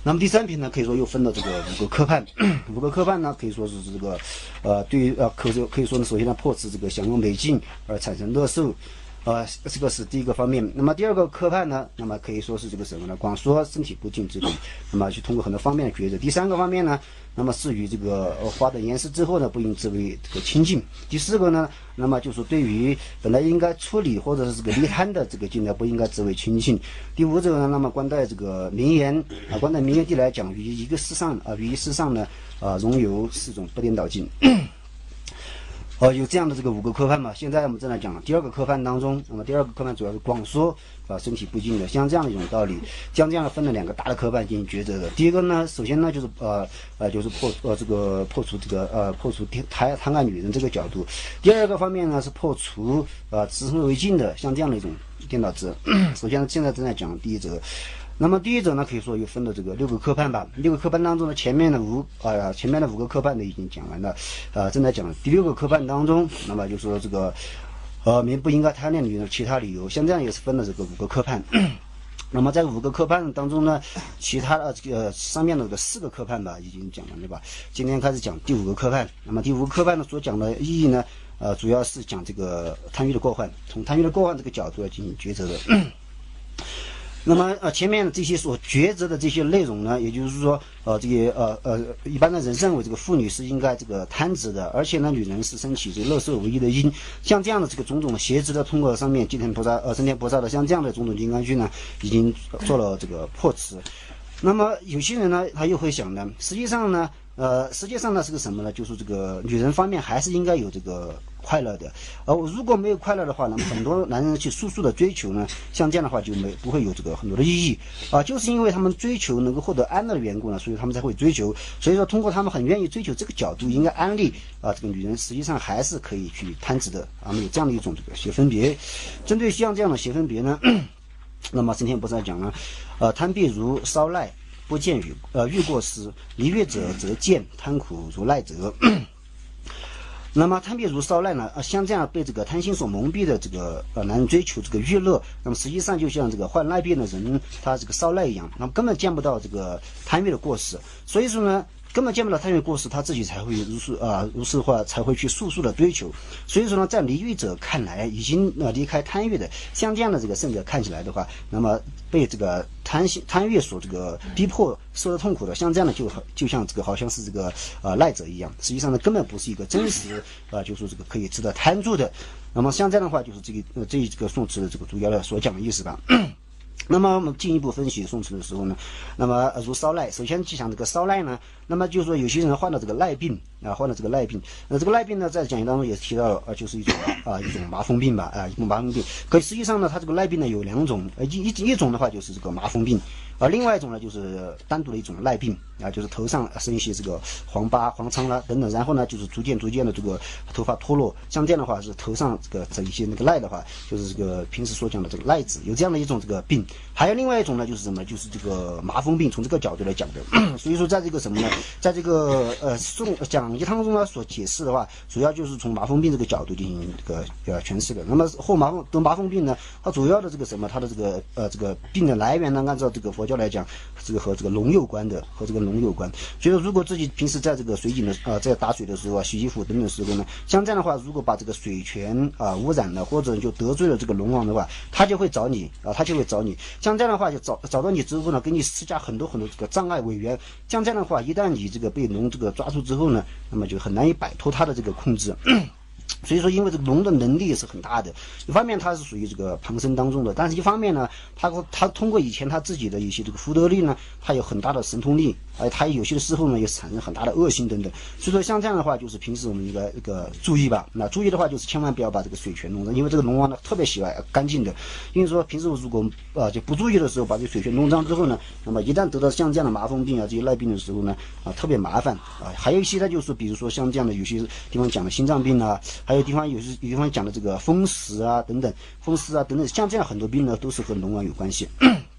那么第三篇呢，可以说又分了这个五个科判，五个科判呢可以说是这个，呃，对于呃可以可以说呢，首先呢破斥这个享用美境而产生乐受。呃，这个是第一个方面。那么第二个科判呢，那么可以说是这个什么呢？广说身体不净之理，那么去通过很多方面的抉择。第三个方面呢，那么是与这个呃花等言师之后呢，不应之为这个清净。第四个呢，那么就是对于本来应该处理或者是这个利贪的这个境呢，不应该之为清净。第五者呢，那么观待这个名言啊，观待名言地来讲，于一个世上啊，于一世上呢啊，容有四种不颠倒境。呃，有这样的这个五个科判嘛。现在我们正在讲第二个科判当中，那么第二个科判主要是广说啊身体不净的，像这样的一种道理，将这样分了两个大的科判进行抉择的。第一个呢，首先呢就是呃呃就是破呃这个破除这个呃破除贪贪爱女人这个角度。第二个方面呢是破除呃自身为净的，像这样的一种颠倒之。首先现在正在讲第一则。那么第一者呢，可以说又分了这个六个科判吧。六个科判当中呢，前面的五啊、呃，前面的五个科判呢已经讲完了，呃，正在讲第六个科判当中，那么就说这个，呃，民不应该贪恋女人的其他理由，像这样也是分了这个五个科判。那么在五个科判当中呢，其他的这个上面的这个四个科判吧已经讲完了吧？今天开始讲第五个科判。那么第五个科判呢所讲的意义呢，呃，主要是讲这个贪欲的过患，从贪欲的过患这个角度来进行抉择的。那么呃，前面这些所抉择的这些内容呢，也就是说，呃，这些呃呃，一般的人认为这个妇女是应该这个贪执的，而且呢，女人是升起这个乐受唯一的因，像这样的这个种种的邪执的，通过上面济天菩萨呃升天菩萨的像这样的种种金刚经呢，已经做了这个破斥。那么有些人呢，他又会想呢，实际上呢，呃，实际上呢是个什么呢？就是这个女人方面还是应该有这个快乐的，而如果没有快乐的话呢，很多男人去速速的追求呢，像这样的话就没不会有这个很多的意义啊，就是因为他们追求能够获得安乐的缘故呢，所以他们才会追求。所以说，通过他们很愿意追求这个角度，应该安利啊，这个女人实际上还是可以去贪执的啊，有这样的一种这个邪分别。针对像这样的邪分别呢，那么今天不是在讲呢，呃，贪必如烧赖，不见欲呃欲过失，离欲者则见，贪苦如赖者。那么贪必如烧赖呢？呃，像这样被这个贪心所蒙蔽的这个呃男人追求这个欲乐，那么实际上就像这个患赖病的人，他这个烧赖一样，那么根本见不到这个贪欲的过失。所以说呢，根本见不到贪欲过失，他自己才会如是啊、呃，如是的话才会去速速的追求。所以说呢，在离欲者看来，已经呃离开贪欲的，像这样的这个圣者看起来的话，那么被这个贪心贪欲所这个逼迫受到痛苦的，像这样的就就像这个好像是这个呃赖者一样，实际上呢根本不是一个真实啊、呃，就是这个可以值得贪住的。那么像这样的话，就是这个呃这这个宋词的这个主要的所讲的意思吧。那么我们进一步分析宋词的时候呢，那么、呃、如烧赖，首先就讲这个烧赖呢，那么就是说有些人患了这个赖病啊，患了这个赖病，那这个赖病呢，在讲义当中也提到了啊，就是一种啊一种麻风病吧，啊一种麻风病。可实际上呢，它这个赖病呢有两种，呃一一一种的话就是这个麻风病，而另外一种呢就是单独的一种赖病啊，就是头上生一些这个黄疤、黄苍啦等等，然后呢就是逐渐逐渐的这个头发脱落，像这样的话是头上这个这一些那个赖的话，就是这个平时所讲的这个赖子，有这样的一种这个病。还有另外一种呢，就是什么？就是这个麻风病，从这个角度来讲的。所以说，在这个什么呢？在这个呃宋讲义当中呢，所解释的话，主要就是从麻风病这个角度进行这个呃诠释的。那么后麻风得麻风病呢，它主要的这个什么？它的这个呃这个病的来源呢，按照这个佛教来讲，这个和这个龙有关的，和这个龙有关。所以说，如果自己平时在这个水井的啊、呃、在打水的时候啊、洗衣服等等时候呢，像这样的话，如果把这个水泉啊、呃、污染了，或者就得罪了这个龙王的话，他就会找你啊，他就会找你。像这样的话，就找找到你之后呢，给你施加很多很多这个障碍违缘。像这样的话，一旦你这个被龙这个抓住之后呢，那么就很难以摆脱他的这个控制。所以说，因为这个龙的能力是很大的，一方面它是属于这个旁生当中的，但是一方面呢，它它通过以前他自己的一些这个福德力呢，它有很大的神通力，而它有些时候呢也产生很大的恶性等等。所以说，像这样的话，就是平时我们应该这个注意吧。那注意的话，就是千万不要把这个水泉弄脏，因为这个龙王呢特别喜欢干净的。因为说平时如果啊、呃、就不注意的时候，把这个水泉弄脏之后呢，那么一旦得到像这样的麻风病啊这些赖病的时候呢，啊特别麻烦啊。还有一些呢，就是比如说像这样的有些地方讲的心脏病啊。还有地方有些有地方讲的这个风湿啊等等，风湿啊等等，像这样很多病呢都是和龙王有关系。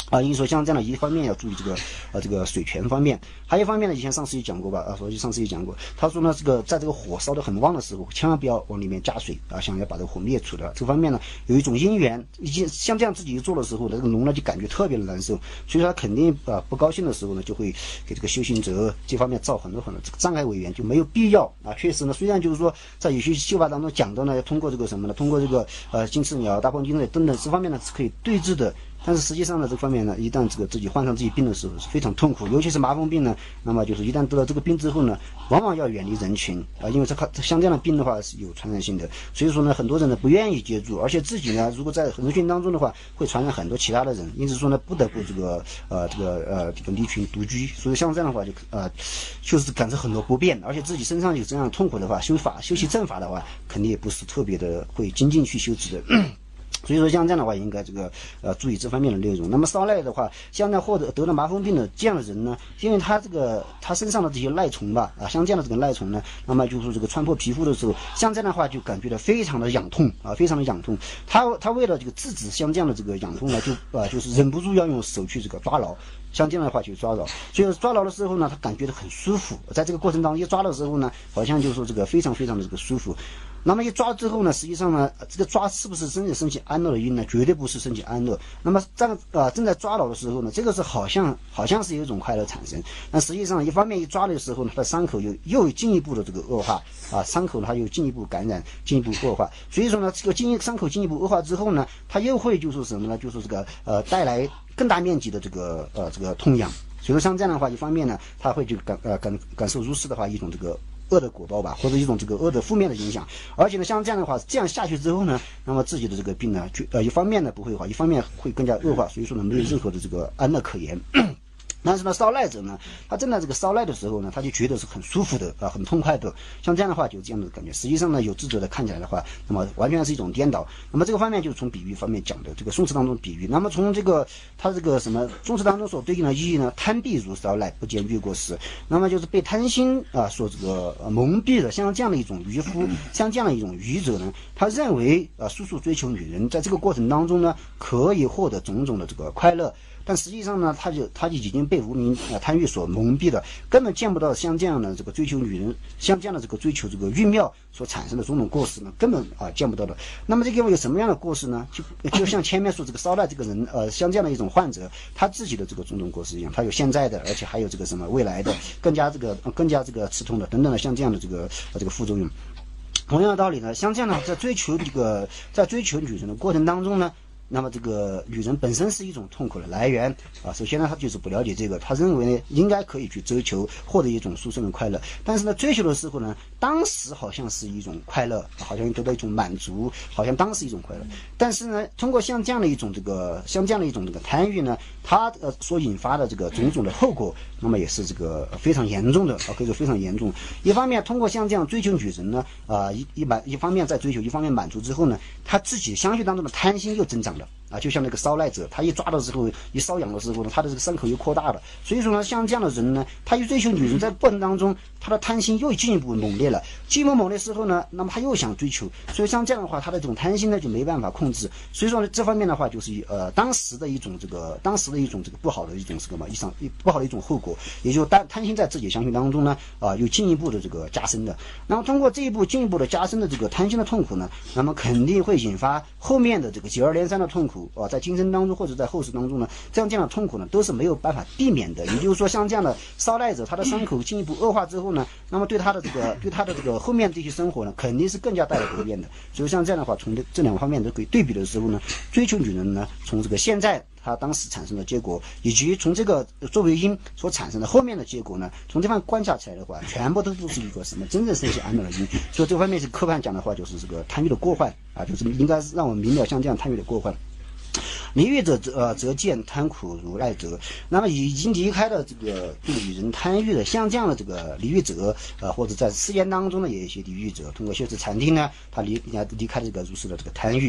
啊，因为说像这样的，一方面要注意这个呃这个水权方面，还有一方面呢，以前上次也讲过吧，啊，所以上次也讲过，他说呢，这个在这个火烧得很旺的时候，千万不要往里面加水啊，想要把这个火灭除的。这方面呢，有一种因缘，已经像这样自己做的时候，这个龙呢就感觉特别的难受，所以说他肯定啊不高兴的时候呢，就会给这个修行者这方面造很多很多这个障碍为缘，就没有必要啊。确实呢，虽然就是说在有些修法当中讲到呢，要通过这个什么呢，通过这个呃金翅鸟、大鹏金翅等等这方面呢是可以对治的。但是实际上呢，这方面呢，一旦这个自己患上自己病的时候是非常痛苦，尤其是麻风病呢，那么就是一旦得了这个病之后呢，往往要远离人群啊，因为这像这样的病的话是有传染性的，所以说呢，很多人呢不愿意接触，而且自己呢，如果在人群当中的话，会传染很多其他的人，因此说呢，不得不这个呃这个呃这个离群独居，所以像这样的话就呃就是感受很多不便，而且自己身上有这样痛苦的话，修法修习正法的话，肯定也不是特别的会精进去修持的。所以说像这样的话，应该这个呃注意这方面的内容。那么烧赖的话，像那或者得了麻风病的这样的人呢，因为他这个他身上的这些赖虫吧，啊，像这样的这个赖虫呢，那么就是这个穿破皮肤的时候，像这样的话就感觉到非常的痒痛啊，非常的痒痛。他他为了这个制止像这样的这个痒痛呢，就啊、呃、就是忍不住要用手去这个抓牢。像这样的话去抓牢，所以抓牢的时候呢，他感觉到很舒服。在这个过程当中，一抓的时候呢，好像就是说这个非常非常的这个舒服。那么一抓之后呢，实际上呢，这个抓是不是真的升起安乐的因呢？绝对不是升起安乐。那么这样啊，正在抓牢的时候呢，这个是好像好像是有一种快乐产生。那实际上一方面一抓的时候呢，它的伤口又又进一步的这个恶化啊，伤口呢它又进一步感染，进一步恶化。所以说呢，这个进伤口进一步恶化之后呢，它又会就是什么呢？就是这个呃带来更大面积的这个呃这个痛痒。所以说像这样的话，一方面呢，他会就感呃感感受如是的话一种这个恶的果报吧，或者一种这个恶的负面的影响。而且呢，像这样的话，这样下去之后呢，那么自己的这个病呢，就呃一方面呢不会好，一方面会更加恶化。所以说呢，没有任何的这个安乐可言。但是呢，烧赖者呢，他正在这个烧赖的时候呢，他就觉得是很舒服的啊，很痛快的。像这样的话，就这样的感觉。实际上呢，有智者的看起来的话，那么完全是一种颠倒。那么这个方面就是从比喻方面讲的，这个宋词当中比喻。那么从这个他这个什么宋词当中所对应的意义呢？贪蔽如烧赖，不见越过时。那么就是被贪心啊所这个、呃、蒙蔽的，像这样的一种渔夫，像这样的一种渔者呢，他认为啊，叔叔追求女人，在这个过程当中呢，可以获得种种的这个快乐。但实际上呢，他就他就已经被无名啊贪欲所蒙蔽了，根本见不到像这样的这个追求女人，像这样的这个追求这个欲妙所产生的种种过失呢，根本啊见不到的。那么这个有什么样的过失呢？就就像前面说这个烧赖这个人，呃，像这样的一种患者，他自己的这个种种过失一样，他有现在的，而且还有这个什么未来的，更加这个更加这个刺痛的等等的，像这样的这个呃这个副作用。同样的道理呢，像这样的在追求这个在追求女人的过程当中呢。那么这个女人本身是一种痛苦的来源啊。首先呢，他就是不了解这个，他认为呢应该可以去追求获得一种殊胜的快乐，但是呢追求的时候呢，当时好像是一种快乐，好像得到一种满足，好像当时一种快乐。但是呢，通过像这样的一种这个像这样的一种这个贪欲呢，它呃所引发的这个种种的后果，那么也是这个非常严重的啊，可以说非常严重。一方面通过像这样追求女人呢，啊一一满一方面在追求，一方面满足之后呢，他自己相续当中的贪心又增长了。啊，就像那个烧赖者，他一抓的时候，一瘙痒的时候呢，他的这个伤口又扩大了。所以说呢，像这样的人呢，他一追求女人，在过程当中，他的贪心又进一步猛烈了。进一步猛烈之后呢，那么他又想追求，所以像这样的话，他的这种贪心呢就没办法控制。所以说呢，这方面的话，就是呃当时的一种这个当时的一种这个不好的一种这个嘛，一场不好的一种后果，也就是贪贪心在自己相续当中呢，啊、呃，又进一步的这个加深的。然后通过这一步进一步的加深的这个贪心的痛苦呢，那么肯定会引发后面的这个接二连三的痛苦。啊，在今生当中或者在后世当中呢，这样这样的痛苦呢，都是没有办法避免的。也就是说，像这样的烧赖者，他的伤口进一步恶化之后呢，那么对他的这个对他的这个后面这些生活呢，肯定是更加带来不便的。所以像这样的话，从这这两方面都可以对比的时候呢，追求女人呢，从这个现在他当时产生的结果，以及从这个作为因所产生的后面的结果呢，从这方观察起来的话，全部都不是一个什么真正升起安乐的因。所以这方面是科判讲的话，就是这个贪欲的过患啊，就是应该是让我们明了像这样贪欲的过患。离欲者则呃则见贪苦如赖者，那么已经离开了这个对女人贪欲的，像这样的这个离欲者，呃或者在世间当中呢，也有一些离欲者，通过修持禅定呢，他离离开这个如是的这个贪欲。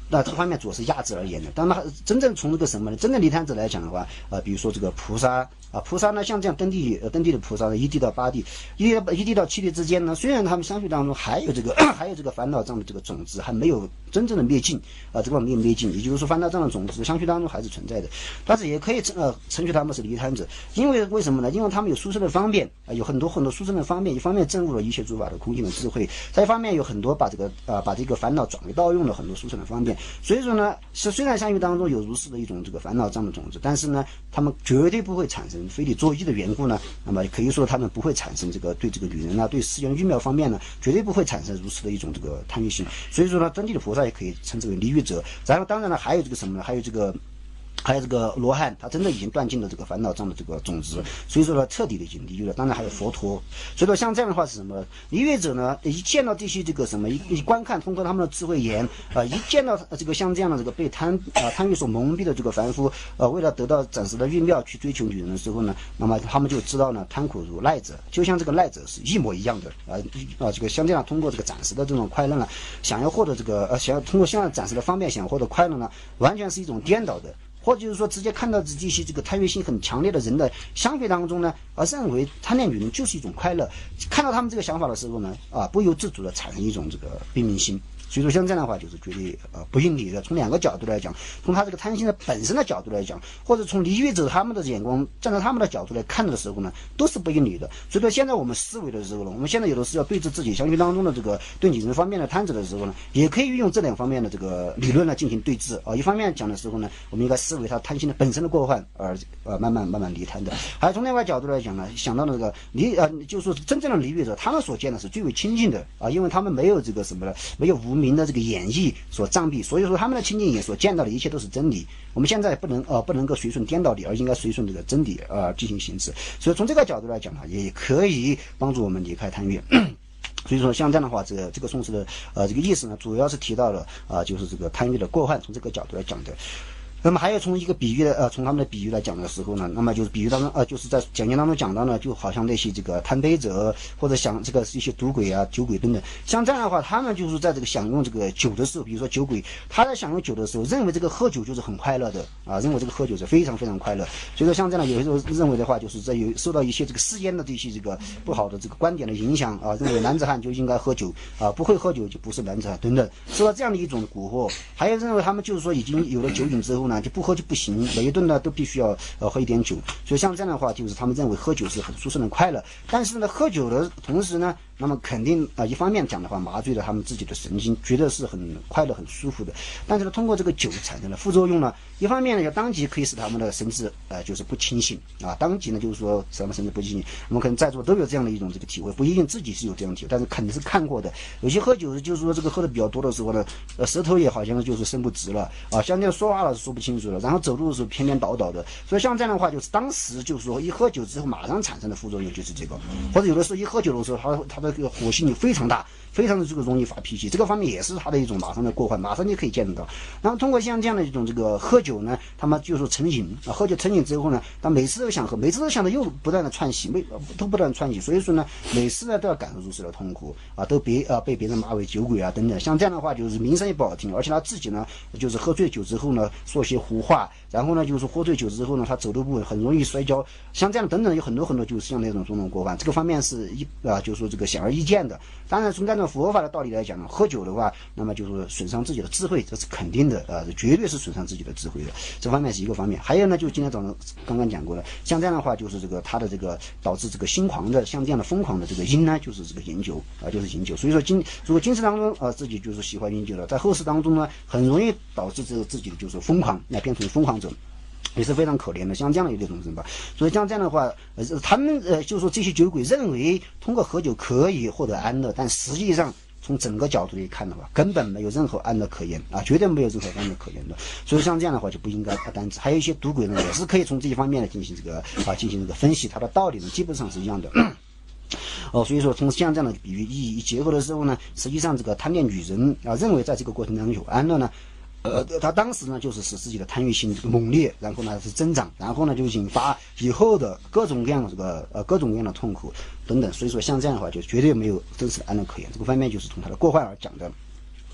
那这方面主要是压制而言的。当然，真正从这个什么呢？真正离贪者来讲的话，呃，比如说这个菩萨啊，菩萨呢，像这样登地呃登地的菩萨呢，一地到八地，一地到一地到七地之间呢，虽然他们相续当中还有这个还有这个烦恼障的这个种子，还没有真正的灭尽啊，这个没有灭尽，也就是说烦恼障的种子相续当中还是存在的，但是也可以呃称许他们是离贪者，因为为什么呢？因为他们有殊胜的方便啊，有很多很多殊胜的方便，一方面证悟了一切诸法的空性的智慧，再一方面有很多把这个啊把这个烦恼转为盗用了很多殊胜的方便。所以说呢，是虽然相续当中有如是的一种这个烦恼障的种子，但是呢，他们绝对不会产生非礼作意的缘故呢，那么可以说他们不会产生这个对这个女人啊，对世间的欲妙方面呢，绝对不会产生如此的一种这个贪欲心。所以说呢，真谛的菩萨也可以称之为离欲者。然后当然了，还有这个什么呢？还有这个。还有这个罗汉，他真的已经断尽了这个烦恼障的这个种子，所以说呢，彻底的已经离欲了。当然还有佛陀，所以说像这样的话是什么？离欲者呢，一见到这些这个什么，一一观看，通过他们的智慧眼啊、呃，一见到这个像这样的这个被贪啊、呃、贪欲所蒙蔽的这个凡夫，呃，为了得到暂时的欲妙去追求女人的时候呢，那么他们就知道呢，贪苦如赖者，就像这个赖者是一模一样的啊啊、呃，这个像这样通过这个暂时的这种快乐呢，想要获得这个呃，想要通过现在暂时的方便想要获得快乐呢，完全是一种颠倒的。或者就是说，直接看到这些这个贪欲心很强烈的人的相续当中呢，而认为贪恋女人就是一种快乐，看到他们这个想法的时候呢，啊，不由自主的产生一种这个悲悯心。所以说像这样的话就是绝对呃不应理的。从两个角度来讲，从他这个贪心的本身的角度来讲，或者从离欲者他们的眼光站在他们的角度来看的时候呢，都是不应理的。所以说现在我们思维的时候呢，我们现在有的是要对峙自己相续当中的这个对女人方面的贪者的时候呢，也可以运用这两方面的这个理论来进行对峙啊。一方面讲的时候呢，我们应该思维他贪心的本身的过患而呃慢慢慢慢离贪的。还有从另外角度来讲呢，想到那个离呃就是说真正的离欲者，他们所见的是最为清净的啊，因为他们没有这个什么呢，没有无明的这个演绎所障蔽，所以说他们的清净眼所见到的一切都是真理。我们现在不能呃不能够随顺颠倒理，而应该随顺这个真理呃进行行持。所以从这个角度来讲呢，也可以帮助我们离开贪欲。所以说像这样的话，这个这个宋词的呃这个意思呢，主要是提到了啊、呃、就是这个贪欲的过患，从这个角度来讲的。那么还有从一个比喻的呃，从他们的比喻来讲的时候呢，那么就是比喻当中呃，就是在讲解当中讲到呢，就好像那些这个贪杯者或者想这个一些赌鬼啊、酒鬼等等，像这样的话，他们就是在这个享用这个酒的时候，比如说酒鬼，他在享用酒的时候，认为这个喝酒就是很快乐的啊，认为这个喝酒是非常非常快乐。所以说像这样有些时候认为的话，就是在有受到一些这个世间的这些这个不好的这个观点的影响啊，认为男子汉就应该喝酒啊，不会喝酒就不是男子汉等等，受到这样的一种蛊惑。还有认为他们就是说已经有了酒瘾之后呢，就不喝就不行，每一顿呢都必须要呃喝一点酒。所以像这样的话，就是他们认为喝酒是很殊胜的快乐。但是呢，喝酒的同时呢，那么肯定啊、呃，一方面讲的话，麻醉了他们自己的神经，觉得是很快乐、很舒服的。但是呢，通过这个酒产生了副作用呢，一方面呢，要当即可以使他们的神志呃就是不清醒啊，当即呢就是说使他们神志不清醒。我们可能在座都有这样的一种这个体会，不一定自己是有这样的体会，但是肯定是看过的。有些喝酒就是说这个喝的比较多的时候呢，呃舌头也好像就是伸不直了啊，像这样说话了说不清楚了，然后走路的时候偏偏倒倒的。所以像这样的话，就是当时就是说一喝酒之后马上产生的副作用就是这个，或者有的时候一喝酒的时候，他他的这个火性非常大，非常的这个容易发脾气，这个方面也是他的一种马上的过患，马上就可以见得到。然后通过像这样的一种这个喝酒呢，他们就说成瘾啊，喝酒成瘾之后呢，他每次都想喝，每次都想着又不断的串洗，没都不断串洗，所以说呢，每次呢都要感受如此的痛苦啊，都别啊被别人骂为酒鬼啊等等。像这样的话，就是名声也不好听，而且他自己呢，就是喝醉酒之后呢，说些胡话，然后呢，就是喝醉酒之后呢，他走路不稳，很容易摔跤，像这样等等有很多很多，就是像那种种种过患。这个方面是一啊，就是说这个显而易见的。当然，从这种佛法的道理来讲呢，喝酒的话，那么就是损伤自己的智慧，这是肯定的啊，绝对是损伤自己的智慧的。这方面是一个方面。还有呢，就今天早上刚刚讲过的，像这样的话，就是这个他的这个导致这个心狂的，像这样的疯狂的这个因呢，就是这个饮酒啊，就是饮酒。所以说今如果今世当中啊，自己就是喜欢饮酒的，在后世当中呢，很容易导致这个自己的就是疯狂，那变成疯狂者。也是非常可怜的，像这样的一种人吧。所以像这样的话，呃，他们呃，就是说这些酒鬼认为通过喝酒可以获得安乐，但实际上从整个角度来看的话，根本没有任何安乐可言啊，绝对没有任何安乐可言的。所以像这样的话就不应该单指。还有一些赌鬼呢，也是可以从这些方面来进行这个啊，进行这个分析，它的道理呢基本上是一样的。哦，所以说从像这样的比喻意义结合的时候呢，实际上这个贪恋女人啊，认为在这个过程当中有安乐呢。呃，他当时呢，就是使自己的贪欲心猛烈，然后呢是增长，然后呢就引发以后的各种各样的这个呃各种各样的痛苦等等。所以说像这样的话，就绝对没有真实的安乐可言。这个方面就是从他的过患而讲的。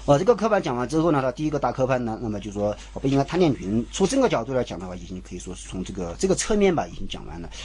呃，这个科判讲完之后呢，它第一个大科判呢，那么就说北京的贪念群，从这个角度来讲的话，已经可以说是从这个这个侧面吧，已经讲完了。